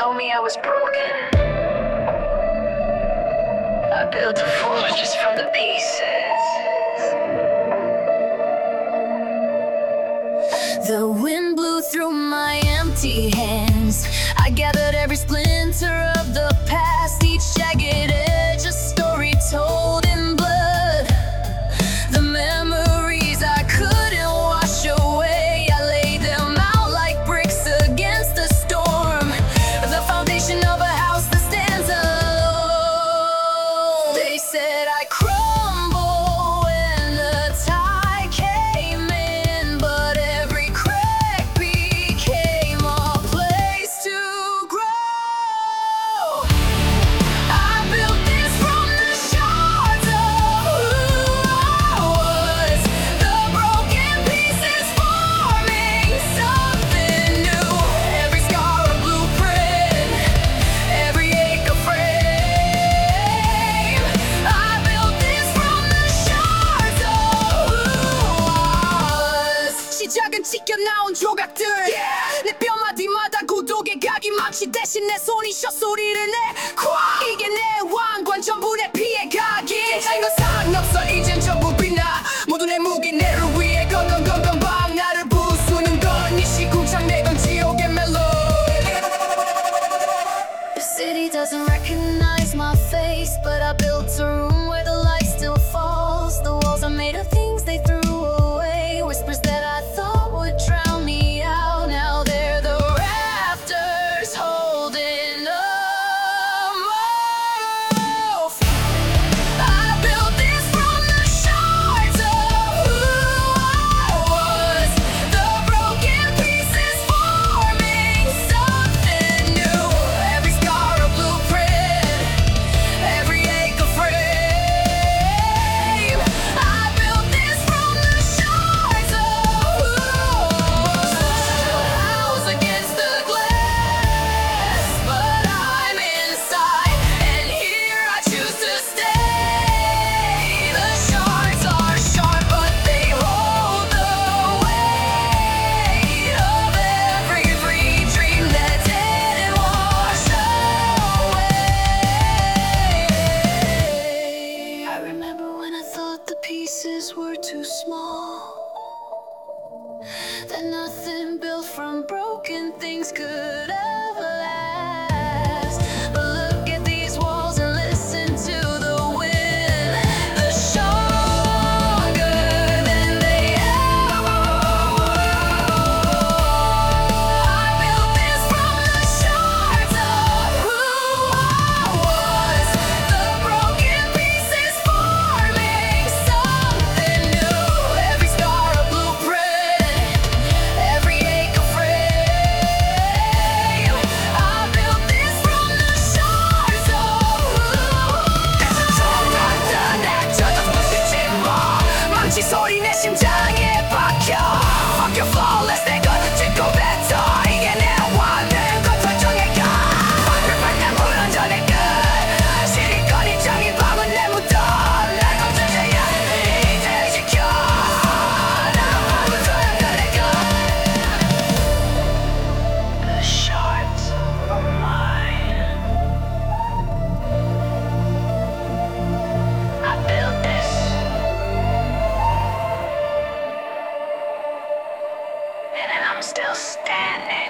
told me I was broken. I built a fortress from the pieces. The wind blew through my empty hands. I gathered every splinter of the past, each jagged edge a story told in blood. The memories I couldn't wash away, I laid them out like bricks against the storm. The foundation of a house that stands alone. They said I crumble when the tide came in, but every crack became a place to grow. I built this from the shards of who I was, the broken pieces forming something new. Every scar a blueprint, every ache a frame. I built this from the shards of who I was. 시작은 찢겨나온 조각들, 내 뼈마디마다 고독의 각이 망치 대신 내 손이 쉬어 소리를 내. 이게 내 왕관 전부 내 피해가기. 쌓인 건 상업설 이젠 전부 빛나. 모두 내 무기 내를 위해 건건건건방 나를 부수는 건 이 시궁창 내건 지옥의 멜로디. The city doesn't recognize my face, but I built a room where the light still falls. The walls are made of things they threw away, whispers that I thought would drown me out. Now they're the rafters holding a roof. I built this from the shards of who I was, the broken pieces forming something new. Every scar a blueprint, every ache a frame. I built this from the shards of who I was. House against the glass, but I'm inside, and here I choose to stay. The shards are sharp, but they hold the weight of every free dream that didn't wash away. I remember when I thought the pieces were too small, that nothing built from broken things could ever last. But look at these walls and listen to the wind. They're stronger than they ever were. I built this from the shards of who I was, the broken pieces forming something new. Every scar a blueprint, every ache a frame. I built this from the shards of who 망치 소리 내 심장에 박혀. Fuck your flawless 내 것을 찍고 뱉어. 이게 내 완전 컨트롤 가. 완벽한 불완전의 끝. 시리거리 정이 밤은 내 무덤. 날 검증해야 이제 지켜. 난 아무 소용없는 것. The shards are mine. I built this, and I'm still standing.